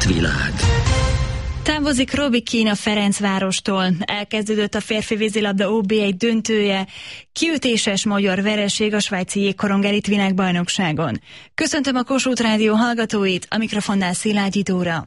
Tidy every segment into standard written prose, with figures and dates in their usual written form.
Sportvilág. Távozik Robbie Keane a Ferencvárostól. Elkezdődött a férfi vízilabda OB1 döntője. Kiütéses magyar vereség a svájci jégkorong elit világbajnokságon. Köszöntöm a Kossuth Rádió hallgatóit, a mikrofonnál Szilágyi Dóra.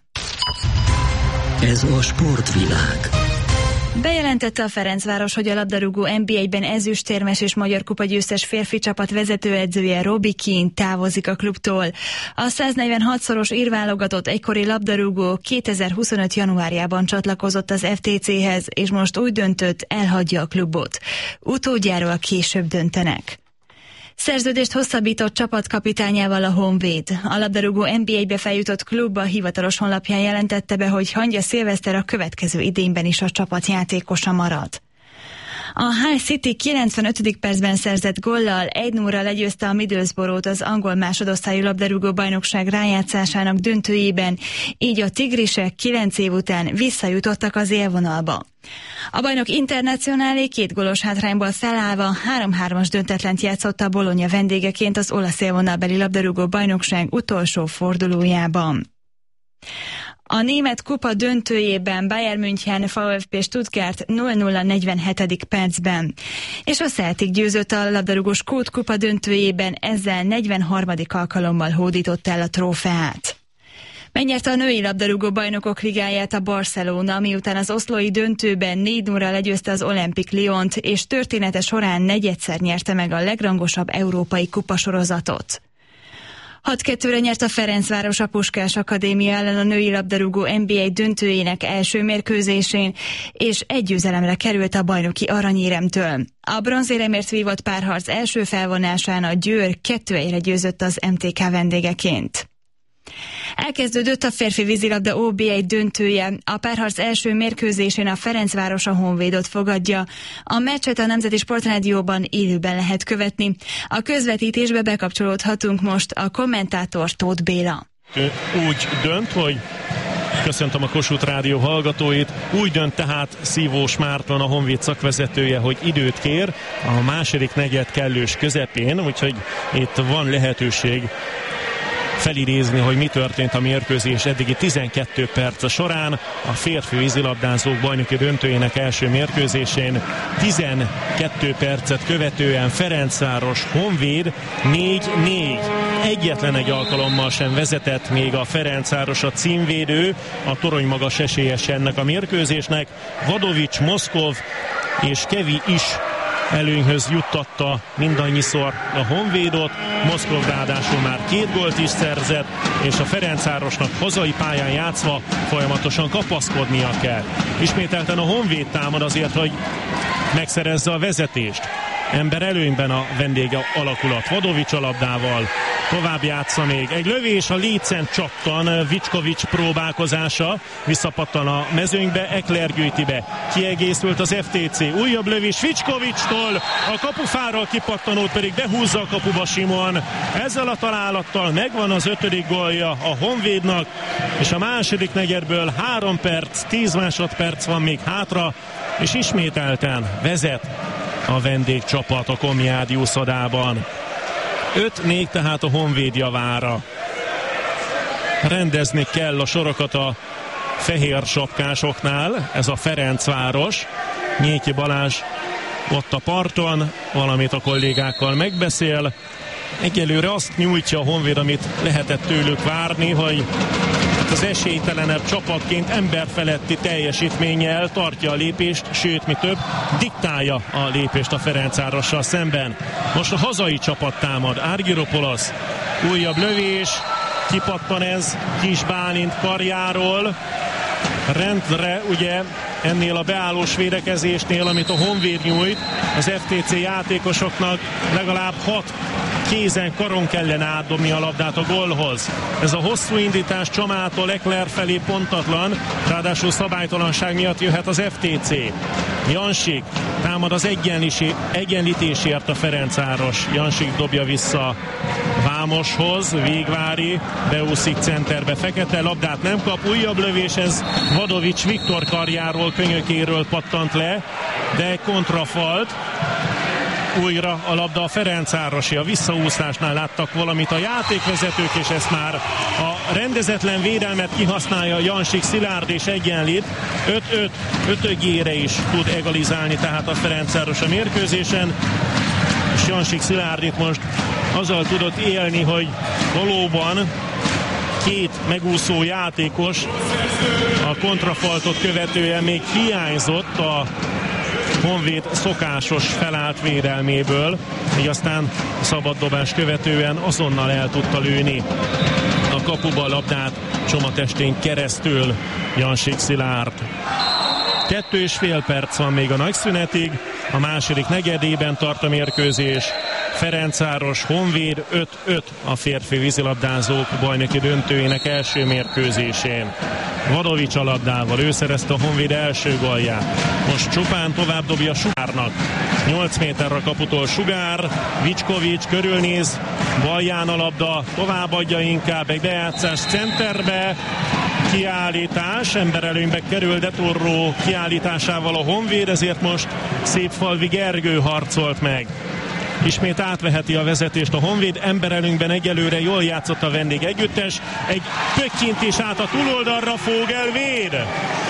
Ez a Sportvilág. Bejelentette a Ferencváros, hogy a labdarúgó NB1-ben ezüstérmes és magyar kupa győztes férfi csapat vezetőedzője Robbie Keane távozik a klubtól. A 146-szoros írválogatott egykori labdarúgó 2025. januárjában csatlakozott az FTC-hez, és most úgy döntött, elhagyja a klubot. Utódjáról később döntenek. Szerződést hosszabbított csapatkapitányával a Honvéd. A labdarúgó NB1-be feljutott klub a hivatalos honlapján jelentette be, hogy Hangya Szilveszter a következő idényben is a csapat játékosa marad. A Hull City 95. percben szerzett góllal 1-0-ra legyőzte a Middlesbrough-t az angol másodosztályú labdarúgó bajnokság rájátszásának döntőjében, így a tigrisek 9 év után visszajutottak az élvonalba. A bajnok Internacionálé 2 gólos hátrányból felállva 3-3-as döntetlent játszott a Bologna vendégeként az olasz élvonalbeli labdarúgó bajnokság utolsó fordulójában. A német kupa döntőjében Bayern München VfB Stuttgart 0-0 47. percben, és a Celtic győzött a labdarúgó skót kupa döntőjében, ezzel 43. alkalommal hódított el a trófeát. Megnyerte a női labdarúgó bajnokok ligáját a Barcelona, miután az oszlói döntőben 4-0-ra legyőzte az Olympique Lyont, és története során negyedszer nyerte meg a legrangosabb európai kupasorozatot. 6-2-re nyert a Ferencváros a Puskás Akadémia ellen a női labdarúgó NB1 döntőjének első mérkőzésén, és egy győzelemre került a bajnoki aranyéremtől. A bronzéremért vívott párharc első felvonásán a Győr 2-1-re győzött az MTK vendégeként. Elkezdődött a férfi vízilabda OB1 döntője. A párharc első mérkőzésén a Ferencváros a Honvédot fogadja. A meccset a Nemzeti Sportrádióban élőben lehet követni. A közvetítésbe bekapcsolódhatunk most, a kommentátor Tóth Béla. Úgy dönt, hogy köszöntöm a Kossuth Rádió hallgatóit. Úgy dönt tehát Szívós Márton, a Honvéd szakvezetője, hogy időt kér a második negyed kellős közepén, úgyhogy itt van lehetőség felidézni, hogy mi történt a mérkőzés eddigi 12 perc során. A férfi vízilabdázók bajnoki döntőjének első mérkőzésén 12 percet követően Ferencváros Honvéd 4-4. Egyetlen egy alkalommal sem vezetett még a Ferencváros, a címvédő, a torony magas esélyes ennek a mérkőzésnek. Vadovics, Moszkov és Kevi is előnyhöz juttatta mindannyiszor a Honvédot. Moszkov ráadásul már 2 gólt is szerzett, és a Ferencvárosnak hazai pályán játszva folyamatosan kapaszkodnia kell. Ismételten a Honvéd támad azért, hogy megszerezze a vezetést. Ember előnyben a vendége alakulat. Vadovics a labdával tovább játsza még. Egy lövés a Lécen csattan, Vicskovics próbálkozása, visszapattan a mezőnybe, Ekler gyűjti be. Kiegészült az FTC, újabb lövés Vickovicstól, a kapufáról kipattanót pedig behúzza a kapuba Simon. Ezzel a találattal megvan az 5. gólja a Honvédnak, és a második negyedből 3 perc, 10 másodperc van még hátra, és ismételten vezet a vendégcsapat a Komjádi úszodában. 5-4 tehát a Honvéd javára. Rendezni kell a sorokat a fehér sapkásoknál, ez a Ferencváros. Nyéki Balázs ott a parton, valamit a kollégákkal megbeszél. Egyelőre azt nyújtja a Honvéd, amit lehetett tőlük várni, hogy az esélytelenebb csapatként emberfeletti teljesítménnyel tartja a lépést, sőt, mi több, diktálja a lépést a Ferencvárossal szemben. Most a hazai csapat támad, Argyropoulos, újabb lövés, kipattan ez Kis Bálint karjáról, rendre ugye ennél a beállós védekezésnél, amit a Honvéd nyújt, az FTC játékosoknak legalább 6 kézen, karon kellene átdobni a labdát a gólhoz. Ez a hosszú indítás Csamától Ekler felé pontatlan, ráadásul szabálytalanság miatt jöhet az FTC. Jansik támad az egyenlítésért a Ferencváros. Jansik dobja vissza Vámoshoz, Végvári beúszik centerbe, Fekete, labdát nem kap, újabb lövés, ez Vadovics Viktor karjáról, könyökéről pattant le, de kontrafalt. Újra a labda a Ferencvárosi, a visszaúszásnál láttak valamit a játékvezetők, és ezt már a rendezetlen védelmet kihasználja Jansik Szilárd, és egyenlít. 5-5, ötögére is tud egalizálni tehát a Ferencváros a mérkőzésen, és Jansik Szilárd itt most azzal tudott élni, hogy valóban két megúszó játékos a kontrafaltot követően még hiányzott a Honvéd szokásos felállt védelméből, így aztán a szabaddobás követően azonnal el tudta lőni a kapuba a labdát csomatestén keresztül Jansik Szilárd. 2,5 perc van még a nagyszünetig, a második negyedében tart a mérkőzés. Ferencváros Honvéd 5-5 a férfi vízilabdázók bajnoki döntőjének első mérkőzésén. Vadovics a labdával, ő szerezte a Honvéd első gólját. Most csupán tovább dobja Sugárnak. 8 méterre a kaputól Sugár, Vicskovics körülnéz, balján a labda, továbbadja inkább egy bejátszás centerbe, kiállítás, emberelőnybe kerül De Torró kiállításával a Honvéd, ezért most Szépfalvi Gergő harcolt meg. Ismét átveheti a vezetést a Honvéd, emberelőnyben egyelőre jól játszott a vendég együttes, egy pökkintés át a túloldalra, Fogel véd.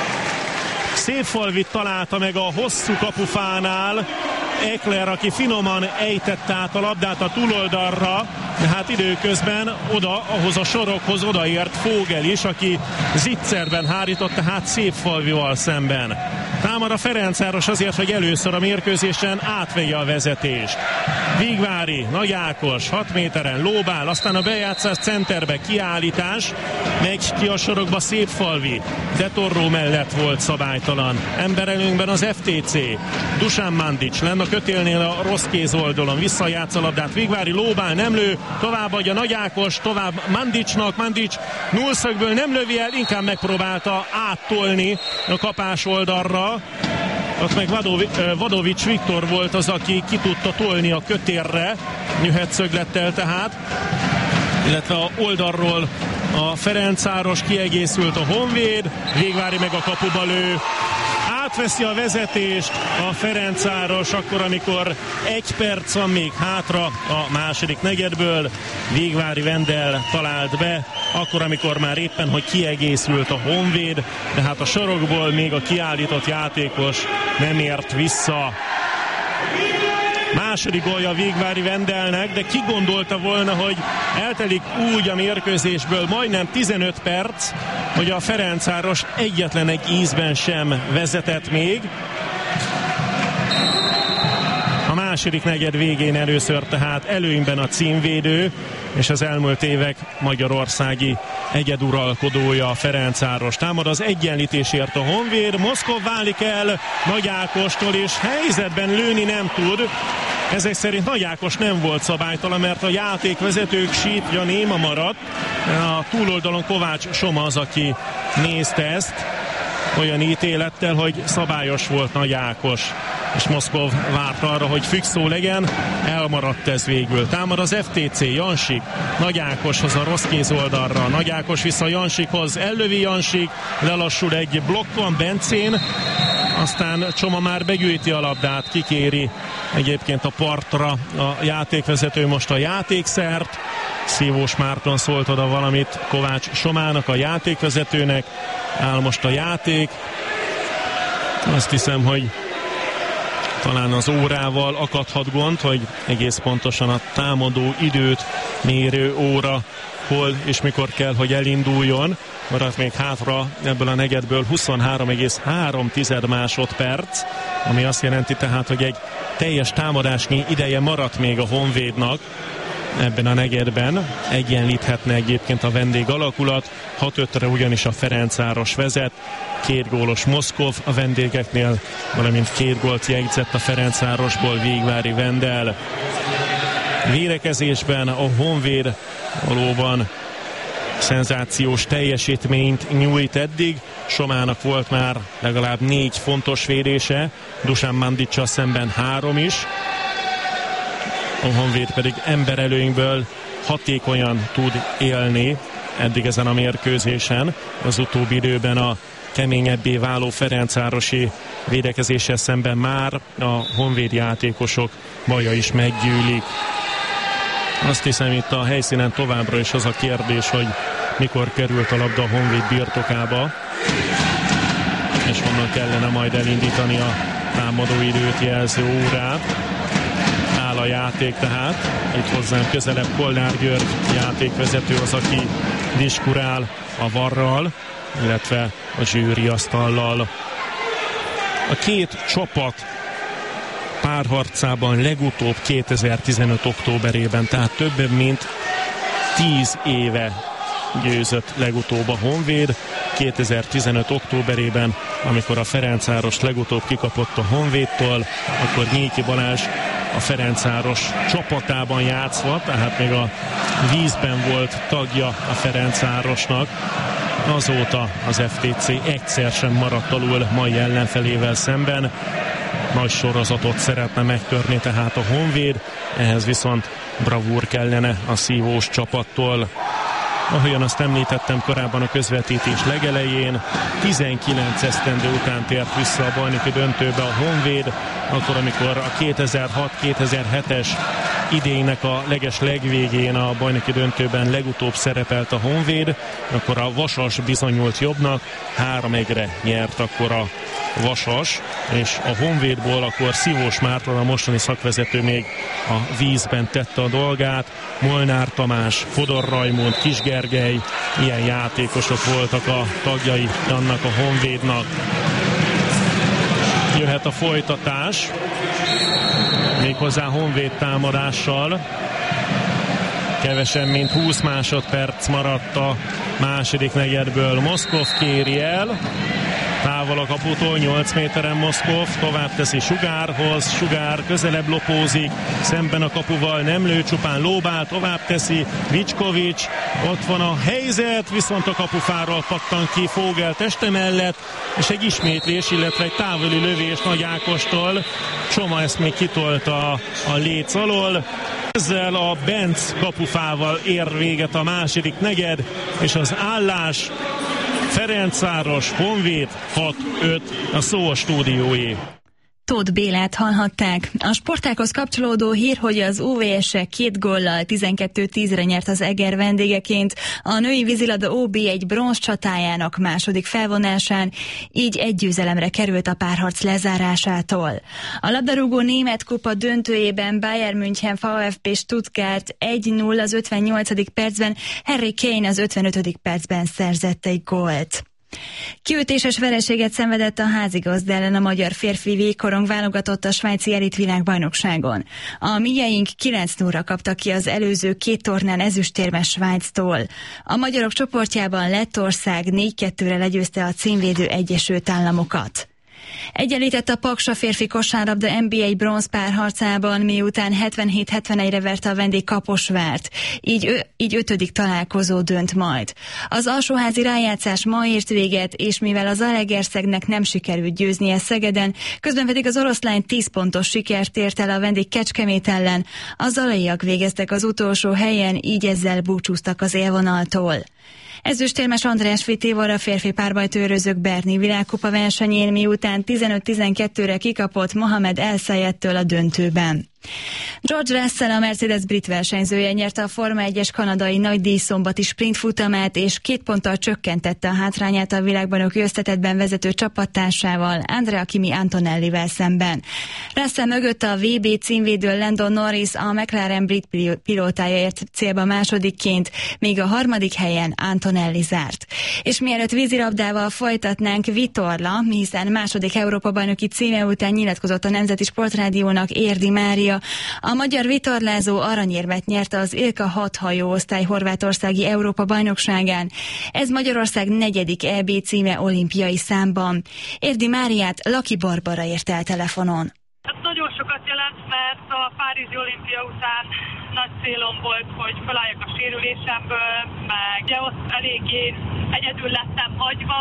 Szépfalvit találta meg a hosszú kapufánál Ekler, aki finoman ejtette át a labdát a túloldalra, de hát időközben oda, ahhoz a sorokhoz odaért Fogel is, aki zicserben hárított, tehát Szépfalvival szemben. Támad a Ferencváros azért, hogy először a mérkőzésen átvegye a vezetést. Vigvári, Nagy Ákos, 6 méteren lóbál, aztán a bejátszás centerbe, kiállítás, megy ki a sorokba Szépfalvi. De Torró mellett volt szabálytalan. Emberelőnkben az FTC. Dusan Mandic lenne a kötélnél a rossz kéz oldalon. Visszajátsz a labdát. Vigvári lóbál, nem lő, továbbadja Nagy Ákos, tovább Mandicnak. Mandic nullszögből nem lövi el, inkább megpróbálta áttolni a kapás oldalra. Ott meg Vadovics Viktor volt az, aki ki tudta tolni a kötérre, nyühetszöglettel tehát, illetve a oldalról a Ferencváros, kiegészült a Honvéd, Végvári meg a kapuba lő, átveszi a vezetést a Ferencváros akkor, amikor 1 perc van még hátra a második negyedből. Végvári Vendel talált be, akkor, amikor már éppen, hogy kiegészült a Honvéd, de hát a sorokból még a kiállított játékos nem ért vissza. Második gólja Végvári Vendelnek, de ki gondolta volna, hogy eltelik úgy a mérkőzésből majdnem 15 perc, hogy a Ferencváros egyetlen egy ízben sem vezetett még. A második negyed végén először tehát előnyben a címvédő, és az elmúlt évek magyarországi egyeduralkodója a Ferencváros. Támad az egyenlítésért a Honvéd, Moszkov válik el Nagy Ákostól, és helyzetben lőni nem tud. Ezek szerint Nagy Ákos nem volt szabálytalan, mert a játékvezetők sítja néma maradt. A túloldalon Kovács Soma az, aki nézte ezt olyan ítélettel, hogy szabályos volt Nagy Ákos, és Moszkov várt arra, hogy fixó legyen, elmaradt ez végül. Támad az FTC, Jansik, Nagy Ákoshoz a rossz kéz oldalra, Nagy Ákos vissza Jansikhoz, ellövi Jansik, lelassul egy blokkon Bencén, aztán Csoma már begyűjti a labdát, kikéri egyébként a partra a játékvezető most a játékszert. Szívós Márton szólt oda valamit Kovács Somának, a játékvezetőnek, áll most a játék. Azt hiszem, hogy talán az órával akadhat gond, hogy egész pontosan a támadó időt mérő óra hol és mikor kell, hogy elinduljon. Maradt még hátra ebből a negyedből 23,3 másodperc, ami azt jelenti tehát, hogy egy teljes támadásnyi ideje maradt még a Honvédnak ebben a negyedben. Egyenlíthetne egyébként a vendég alakulat, 6-5-re ugyanis a Ferencváros vezet, 2 gólos Moszkov a vendégeknél, valamint 2 gólt jegyzett a Ferencvárosból Végvári Vendel. Védekezésben a Honvéd valóban szenzációs teljesítményt nyújt eddig. Somának volt már legalább 4 fontos védése, Dusan Mandiccal szemben 3 is. A Honvéd pedig emberelőnyből hatékonyan tud élni, eddig ezen a mérkőzésen. Az utóbbi időben a keményebbé váló ferencvárosi védekezéssel szemben már a honvéd játékosok baja is meggyűlik. Azt hiszem, itt a helyszínen továbbra is az a kérdés, hogy mikor került a labda a honvéd birtokába, és honnan kellene majd elindítani a támadó időt jelző órát. Áll a játék tehát. Itt hozzám közelebb Kolnár György játékvezető az, aki diskurál a varral, illetve a zsűri asztallal. A két csapat párharcában legutóbb 2015. októberében, tehát több mint 10 éve győzött legutóbb a Honvéd. 2015. októberében, amikor a Ferencváros legutóbb kikapott a Honvédtól, akkor Nyéki Balázs a Ferencváros csapatában játszva, tehát még a vízben volt tagja a Ferencvárosnak. Azóta az FTC egyszer sem maradt alul mai ellenfelével szemben. Nagy sorozatot szeretne megtörni tehát a Honvéd, ehhez viszont bravúr kellene a szívós csapattól. Ahogyan azt említettem korábban a közvetítés legelején, 19 esztendő után tért vissza a bajnoki döntőbe a Honvéd, akkor amikor a 2006-2007-es idénynek a legvégén a bajnoki döntőben legutóbb szerepelt a Honvéd, akkor a Vasas bizonyult jobbnak, 3-1-re nyert akkor a Vasas, és a Honvédból akkor Szivós Márton, a mostani szakvezető még a vízben tette a dolgát. Molnár Tamás, Fodor Rajmond, Kis Gergely, ilyen játékosok voltak a tagjai annak a Honvédnak. Jöhet a folytatás, méghozzá Honvéd támadással. Kevesen, mint 20 másodperc maradt a második negyedből. Moszkov kéri el. Távol a kaputól, 8 méteren Moszkov, tovább teszi Sugárhoz, Sugár közelebb lopózik, szemben a kapuval, nem lő, csupán lóbál, tovább teszi Vicskovics, ott van a helyzet, viszont a kapufáról pattan ki Fogel teste mellett, és egy ismétlés, illetve egy távoli lövés Nagy Ákostól. Csoma ezt még kitolta a léc alól. Ezzel a Benc kapufával ér véget a második negyed, és az állás Ferencváros Honvéd 6-5, a szó a stúdióé. Tóth Bélát hallhatták. A sportákhoz kapcsolódó hír, hogy az UVS-e 2 góllal 12-10-re nyert az Eger vendégeként a női vízilabda OB1 bronz csatájának második felvonásán, így egy győzelemre került a párharc lezárásától. A labdarúgó német kupa döntőjében Bayern München VfB Stuttgart 1-0 az 58. percben, Harry Kane az 55. percben szerzett egy gólt. Kiütéses vereséget szenvedett a házigazda ellen a magyar férfi végkorong válogatott a svájci elitvilágbajnokságon. A mieink 9-0-ra kaptak ki az előző 2 tornán ezüstérmes Svájctól. A magyarok csoportjában Lettország 4-2-re legyőzte a címvédő Egyesült Államokat. Egyenlített a Paksa férfi kosárlabda NBA bronz párharcában, miután 77-71-re verte a vendég Kaposvárt. Így 5. találkozó dönt majd. Az alsóházi rájátszás ma ért véget, és mivel az Zalaegerszegnek nem sikerült győznie Szegeden, közben pedig az oroszlány 10 pontos sikert ért el a vendég Kecskemét ellen, a zalaiak végeztek az utolsó helyen, így ezzel búcsúztak az élvonaltól. Ezüstérmes András Vitévar a férfi párbajtőrözők Berni világkupa versenyén, miután 15-12-re kikapott Mohamed El Sayeddtől a döntőben. George Russell, a Mercedes brit versenyzője nyerte a Forma 1-es kanadai nagydíjszombati sprintfutamát, és 2 ponttal csökkentette a hátrányát a világbajnoki összetettben vezető csapattársával, Andrea Kimi Antonellivel szemben. Russell mögött a VB címvédő Lando Norris, a McLaren brit pilótája ért célba másodikként, míg a 3. helyen Antonelli zárt. És mielőtt vízilabdával folytatnánk, Vitorla, hiszen második Európa-bajnoki címe után nyilatkozott a Nemzeti Sportrádiónak Érdi Mária. A magyar vitorlázó aranyérmet nyerte az Ilka 6 hajóosztály horvátországi Európa-bajnokságán. Ez Magyarország 4. EB címe olimpiai számban. Érdi Máriát Laki Barbara ért el telefonon. Nagyon sokat jelent, mert a Párizsi olimpia után nagy célom volt, hogy felálljak a sérülésemből, meg ott eléggé egyedül lettem hagyva,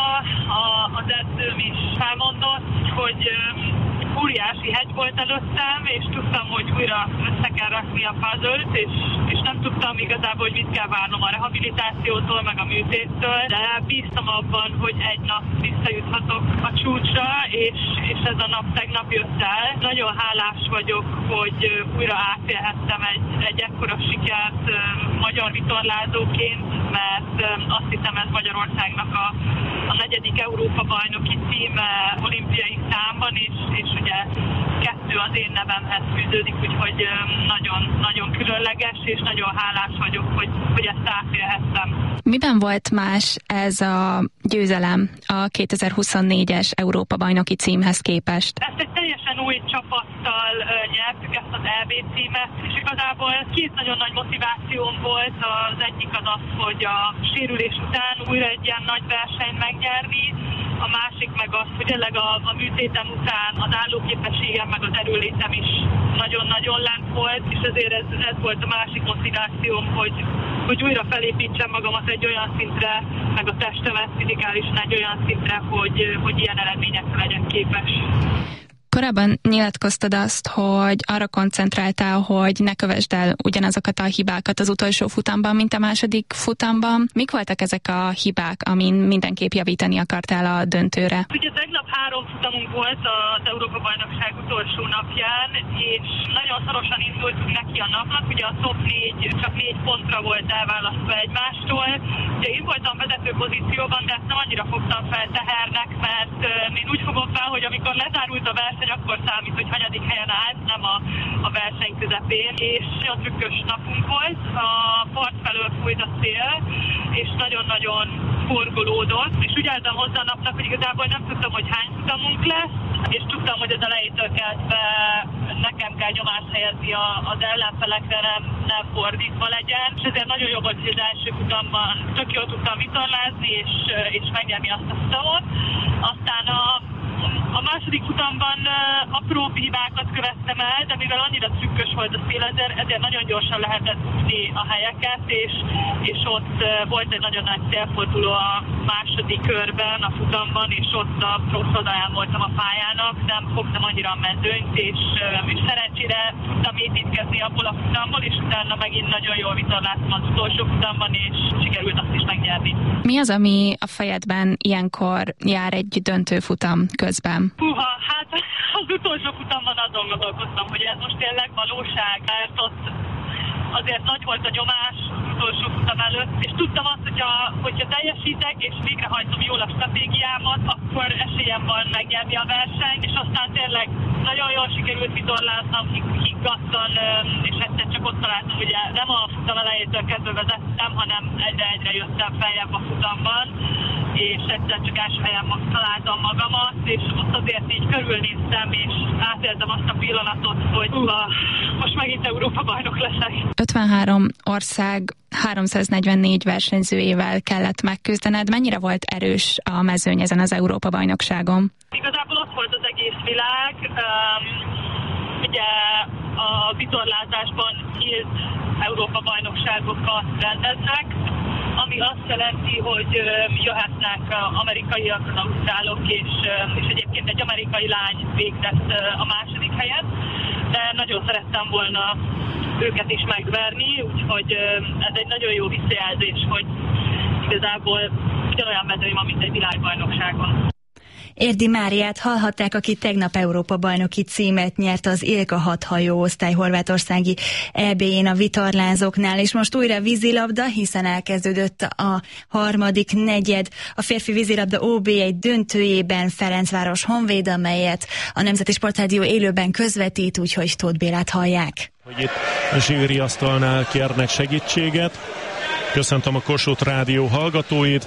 az edzőm is felmondott, hogy óriási hegy volt előttem, és tudtam, hogy újra össze kell rakni a puzzle-t, és nem tudtam igazából, hogy mit kell várnom a rehabilitációtól, meg a műtéttől, de bíztam abban, hogy egy nap visszajuthatok a csúcsra, és ez a nap tegnap jött el. Nagyon hálás vagyok, hogy újra átélhettem egy ekkora sikert magyar vitorlázóként, mert azt hiszem, ez Magyarországnak a 4. Európa-bajnoki címe olimpiai számban, és ugye 2 az én nevemhez fűződik, úgyhogy nagyon különleges, és nagyon hálás vagyok, hogy ezt átélhettem. Miben volt más ez a győzelem a 2024-es Európa-bajnoki címhez képest? Ezt egy teljesen új csapattal nyertük, ezt az EB címet, és igazából 2 nagyon nagy motivációm volt. Az egyik az, hogy a sérülés után újra egy ilyen nagy versenyt megnyerni, a másik meg az, hogy tényleg a műtétem után az állóképességem meg az erőlétem is nagyon-nagyon lent volt, és ezért ez volt a másik motivációm, hogy újra felépítsem magamat egy olyan szintre, meg a testemet fizikálisan egy olyan szintre, hogy ilyen eredményekre legyek képes. Korábban nyilatkoztad azt, hogy arra koncentráltál, hogy ne kövesd el ugyanazokat a hibákat az utolsó futamban, mint a második futamban. Mik voltak ezek a hibák, amin mindenképp javítani akartál a döntőre? Ugye tegnap 3 futamunk volt az Európa-bajnokság utolsó napján, és nagyon szorosan indultunk neki a napnak. Ugye a top 4 csak 4 pontra volt elválasztva egymástól. Ugye én voltam vezető pozícióban, de ezt nem annyira fogtam fel tehernek, mert én úgy fogom fel, hogy amikor lezárult a verseny, akkor számít, hogy hanyadik helyen állt, nem a verseny közepén, és nagyon trükkös napunk volt. A part felől fújt a szél, és nagyon-nagyon forgolódott, és úgy álltam hozzá a napnak, hogy igazából nem tudtam, hogy hány futamunk lesz, és tudtam, hogy az elejétől kezdve nekem kell nyomást helyezni az ellenfelekre, nem fordítva legyen, és ezért nagyon jó volt, hogy az első futamban tök jól tudtam vitorlázni, és megnyerni azt a futamot. Aztán a második futamban apró hibákat követtem el, de mivel annyira trükkös volt a szél, ezért nagyon gyorsan lehetett húzni a helyeket, és ott volt egy nagyon nagy szélforduló a második körben a futamban, és ott a rossz oldalán voltam a pályának, nem fogtam annyira a mezőnyt, és szerencsére tudtam építkezni abból a futamból, és utána megint nagyon jól vitorláztam az utolsó futamban, és sikerült azt is megnyerni. Mi az, ami a fejedben ilyenkor jár egy döntőfutam közben? Húha, hát az utolsó futamban azon gondolkoztam, hogy ez most tényleg valóság, mert ott azért nagy volt a nyomás az utolsó futam előtt, és tudtam azt, hogyha teljesítek és végrehajtom jól a stratégiámat, akkor esélyem van megnyerni a versenyt, és aztán tényleg nagyon jól sikerült vitorláznom, higgadtan, és egyszer csak ott találtam, ugye nem a futam elejétől kezdve vezettem, hanem egyre jöttem feljebb a futamban, és egyszer csak első helyen találtam magamat, és ott azért így körülnéztem, és átéltem azt a pillanatot, hogy most megint Európa-bajnok leszek. 53 ország 344 versenyzőjével kellett megküzdened. Mennyire volt erős a mezőny ezen az Európa-bajnokságon? Igazából ott volt az egész világ. Ugye a vitorlázásban nyílt Európa-bajnokságokat rendeznek, ami azt jelenti, hogy jöhetnek amerikaiak, az ausztrálok, és egyébként egy amerikai lány végzett a második helyen, de nagyon szerettem volna őket is megverni, úgyhogy ez egy nagyon jó visszajelzés, hogy igazából ugyanolyan mezőny van, mint egy világbajnokságon. Érdi Máriát hallhatták, aki tegnap Európa-bajnoki címet nyert az Ilka 6 hajóosztály horvátországi EB-jén a vitorlázóknál, és most újra vízilabda, hiszen elkezdődött a harmadik negyed. A férfi vízilabda OB1 döntőjében Ferencváros Honvéd, amelyet a Nemzeti Sportrádió élőben közvetít, úgyhogy Tóth Bélát hallják. Hogy itt a zsűri asztalnál kérnek segítséget. Köszöntöm a Kossuth Rádió hallgatóit.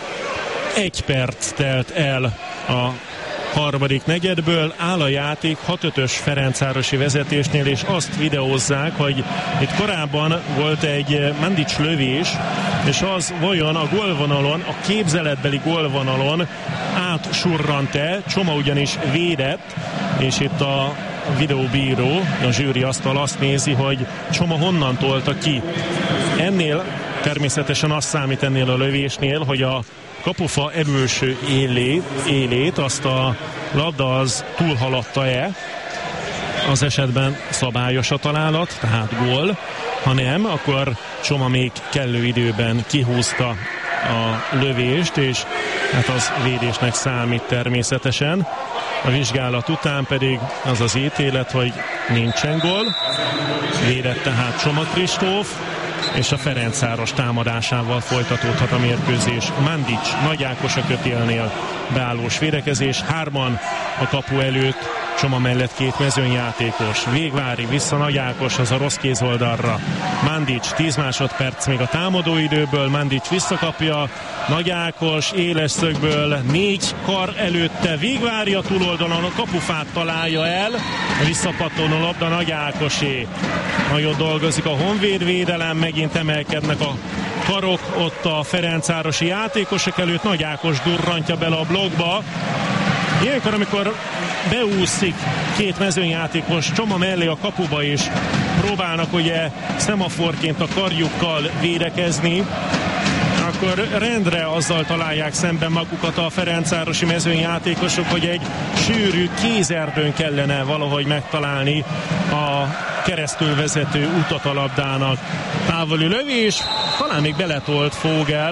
1 perc telt el a harmadik negyedből, áll a játék 6-5-ös ferencvárosi vezetésnél, és azt videózzák, hogy itt korábban volt egy Mandic lövés, és az vajon a gólvonalon, a képzeletbeli gólvonalon átsurrant-e, Csoma ugyanis védett, és itt a videóbíró, a zsűri asztal azt nézi, hogy Csoma honnan tolta ki. Ennél természetesen azt számít ennél a lövésnél, hogy a kapufa emülső élét, azt a labda az túlhaladta-e. az esetben szabályos a találat, tehát gól. Ha nem, akkor Csoma még kellő időben kihúzta a lövést, és hát az védésnek számít természetesen. A vizsgálat után pedig az az ítélet, hogy nincsen gól. Védett tehát Csoma Kristóf, és a Ferencváros támadásával folytatódhat a mérkőzés. Mandic, Nagy Ákos a kötélnél beállós védekezés, 3-an a kapu előtt, Csoma mellett 2 mezőnyjátékos. Végvári vissza Nagy Ákos, az a rossz kézoldalra. Mandic, 10 másodperc még a támadóidőből, Mandic visszakapja, Nagy Ákos éles szögből, 4 kar előtte, Végvári a túloldalon, a kapufát találja el, visszapattanó labda Nagy Ákosé. Nagyon dolgozik a Honvéd védelem, megint emelkednek a karok ott a ferencvárosi játékosok előtt, Nagy Ákos durrantja bele a blokkba. Ilyenkor, amikor beúszik 2 mezőnyjátékos Csoma mellé a kapuba, és próbálnak ugye szemaforként a karjukkal védekezni, akkor rendre azzal találják szemben magukat a ferencvárosi mezőnyjátékosok, hogy egy sűrű kézerdőn kellene valahogy megtalálni a keresztül vezető utat a labdának. Távoli lövés, talán még beletolt Fogel.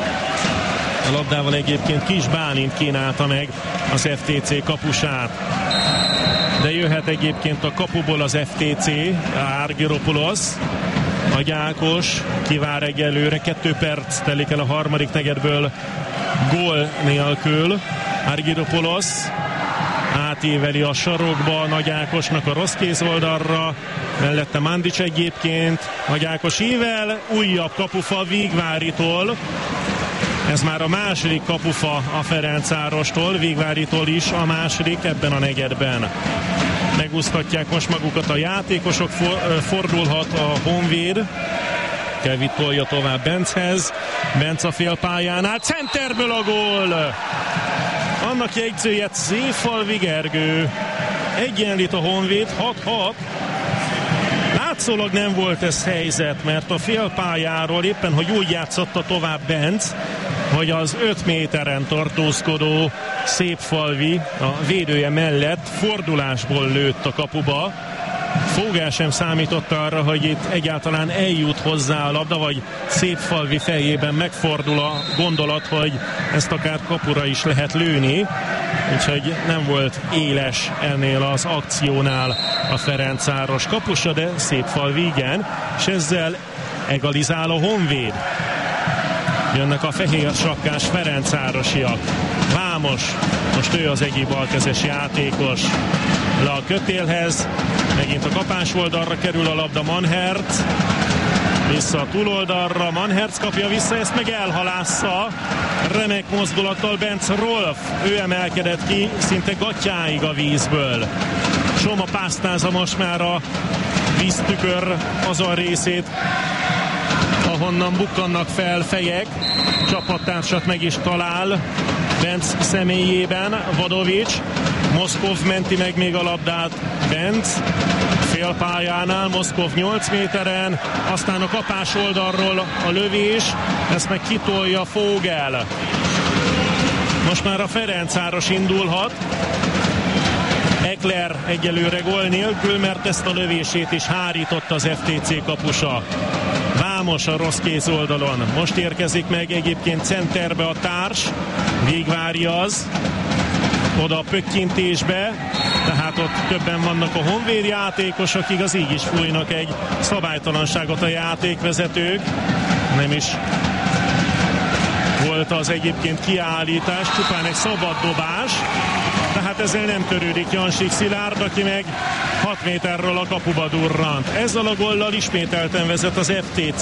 A labdával egyébként Kis Bálint kínálta meg az FTC kapusát. De jöhet egyébként a kapuból az FTC, Argyropoulos. Nagy Ákos kivár egyelőre, 2 perc telik el a harmadik negyedből gól nélkül. Argyropoulos átíveli a sarokba Nagy Ákosnak a rossz kézoldalra, mellette Mandic egyébként, Nagy Ákos ível, újabb kapufa Végváritól. Ez már a második kapufa a Ferencvárostól, Végváritól is a második ebben a negyedben. Megúsztatják most magukat a játékosok, fordulhat a Honvéd. Kevit tolja tovább Benchez. Benc a félpályánál, centerből a gól! Annak jegyzője Széfalvi Gergő. Egyenlít a Honvéd, 6-6. Látszólag nem volt ez helyzet, mert a félpályáról éppen, hogy úgy játszotta tovább Benc, hogy az 5 méteren tartózkodó Széfalvi a védője mellett fordulásból lőtt a kapuba. Fogel sem számított arra, hogy itt egyáltalán eljut hozzá a labda, vagy Széfalvi fejében megfordul a gondolat, hogy ezt akár kapura is lehet lőni. Úgyhogy nem volt éles ennél az akciónál a Ferencváros kapusa, de Széfalvi igen, és ezzel egalizál a Honvéd. Jönnek a fehér sakkás ferencvárosiak. Vámos, most ő az egyik balkezes játékos. Le a kötélhez, megint a kapás oldalra kerül a labda, Manhertz. Vissza a túloldalra, Manhertz kapja vissza, ezt meg elhalásza. Remek mozdulattal Benc Rolf, ő emelkedett ki szinte gatyáig a vízből. Csoma pásztázza most már a víztükör azon részét, ahonnan bukkannak fel fejek. Csapattársat meg is talál Benc személyében, Vadovics. Moszkov menti meg még a labdát, Benc félpályánál, Moszkov 8 méteren, aztán a kapás oldalról a lövés, ezt meg kitolja Fogel. Most már a Ferencváros indulhat. Ekler egyelőre gól nélkül, mert ezt a lövését is hárított az FTC kapusa. Vámos a rossz kéz oldalon. Most érkezik meg egyébként centerbe a társ, Végvári az, oda a pökkintésbe, tehát ott többen vannak a Honvéd játékosok, igaz, így is fújnak egy szabálytalanságot a játékvezetők. Nem is volt az egyébként kiállítás, csupán egy szabad dobás, tehát ezzel nem törődik Jansik Szilárd, aki meg 6 méterről a kapuba durrant. Ezzel a gollal ismételten vezet az FTC.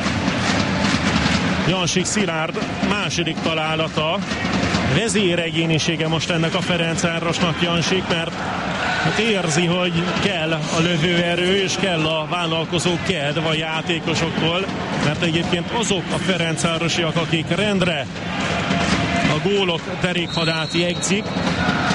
Jansik Szilárd második találata, vezéregyénisége most ennek a Ferencvárosnak Jansik, mert hát érzi, hogy kell a lövőerő, és kell a vállalkozó kedv a játékosoktól, mert egyébként azok a ferencvárosiak, akik rendre a gólok derékhadát jegyzik,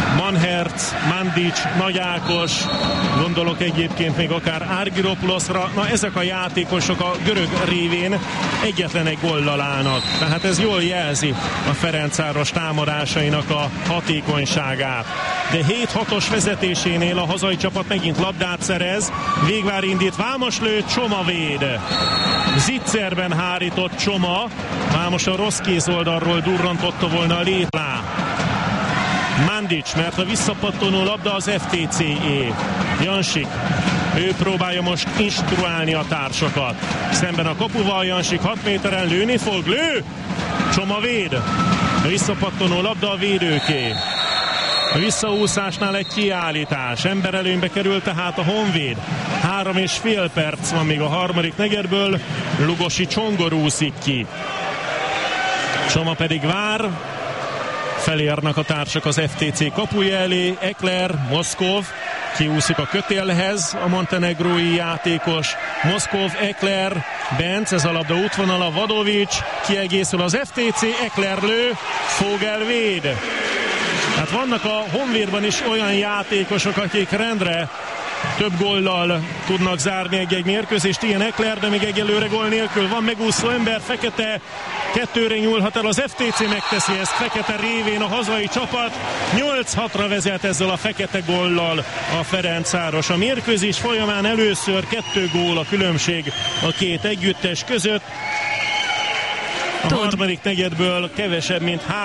Manherc, Mandic, Nagy Ákos, gondolok egyébként még akár Argyropouloszra. Na, ezek a játékosok a görög révén egyetlen egy góllal állnak. Tehát ez jól jelzi a Ferencváros támadásainak a hatékonyságát. De 7-6-os vezetésénél a hazai csapat megint labdát szerez. Végvár indít, Vámos lő, Csoma véd. Zitzerben hárított Csoma, Vámos a rossz kézoldalról durrantotta volna a létlá. Mandic, mert a visszapattanó labda az FTC-é. Jansik, ő próbálja most instruálni a társakat. Szemben a kapuval, Jansik 6 méteren lőni fog, lő! Csoma véd. A visszapattanó labda a védőké. A visszaúszásnál egy kiállítás. Emberelőnybe került tehát a Honvéd. 3,5 perc van még a harmadik negyedből. Lugosi Csongor úszik ki. Csoma pedig vár. Felérnek a társak az FTC kapuja elé. Ekler, Moszkov kiúszik a kötélhez a montenegrói játékos. Moszkov, Ekler, Benc, ez a labda útvonala, Vadovics, kiegészül az FTC, Ekler lő, Fogel véd. Hát vannak a Honvédban is olyan játékosok, akik rendre több góllal tudnak zárni egy-egy mérkőzést, ilyen Ekler, de még egyelőre gól nélkül van megúszó ember, Fekete 2-re nyúlhat el, az FTC megteszi ezt, Fekete révén a hazai csapat 8-6-ra vezet ezzel a Fekete góllal a Ferencváros. A mérkőzés folyamán először 2 gól a különbség a két együttes között. A harmadik negyedből kevesebb, mint